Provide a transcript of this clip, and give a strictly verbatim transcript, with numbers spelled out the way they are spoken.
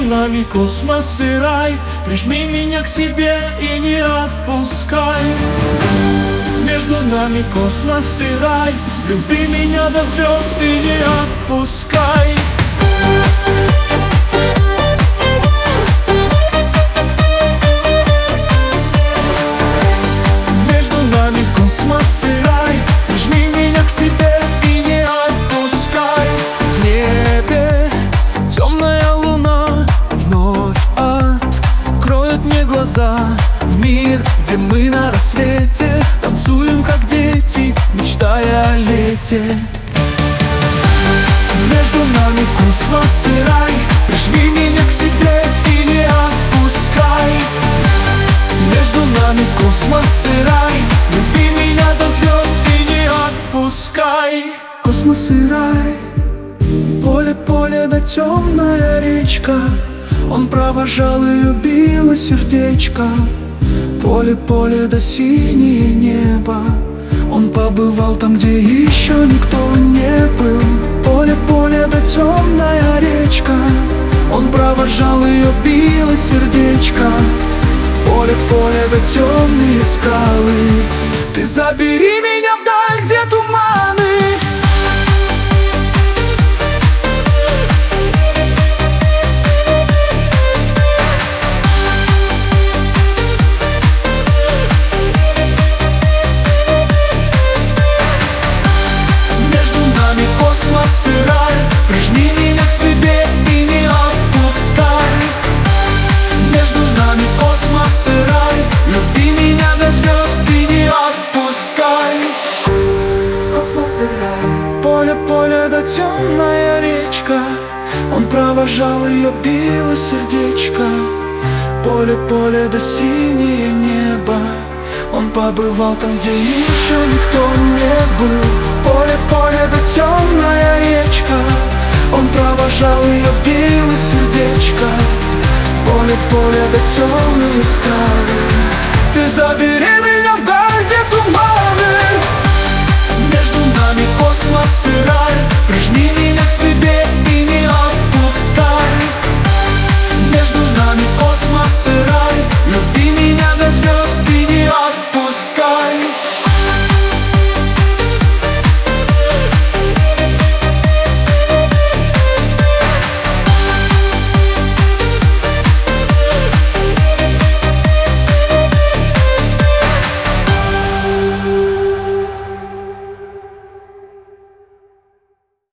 нами космос и рай. Прижми меня к себе и не отпускай. Между нами космос и рай. Люби меня до звезд и не отпускай. Между нами космос и рай. Прижми меня к себе и не отпускай. В небе темная луна вновь откроет мне глаза. В мир, где мы на рассвете танцуем, как дети, мечтая о лете. Между нами космос и рай. Прижми меня к себе и не отпускай. Между нами космос и рай. Люби меня до звезд и не отпускай. Космос и рай. Поле, поле да темная речка. Он провожал ее, било сердечко. Поле, поле да синее небо. Он побывал там, где еще никто не был. Поле, поле да темная речка. Он провожал ее, било сердечко. Поле, поле да темные скалы. Ты забери меня вдаль, где туманы. Космос и рай. Прижми меня к себе и не отпускай. Между нами космос и рай. Люби меня до звезд и не отпускай. Космос и рай. Поле, поле да темная речка. Он провожал ее, било сердечко. Поле, поле да синее небо. Он побывал там, где еще никто не был. Поле, поле да темная речка. Он провожал ее, било сердечко. Поле, поле да темные скалы. Ты забери меня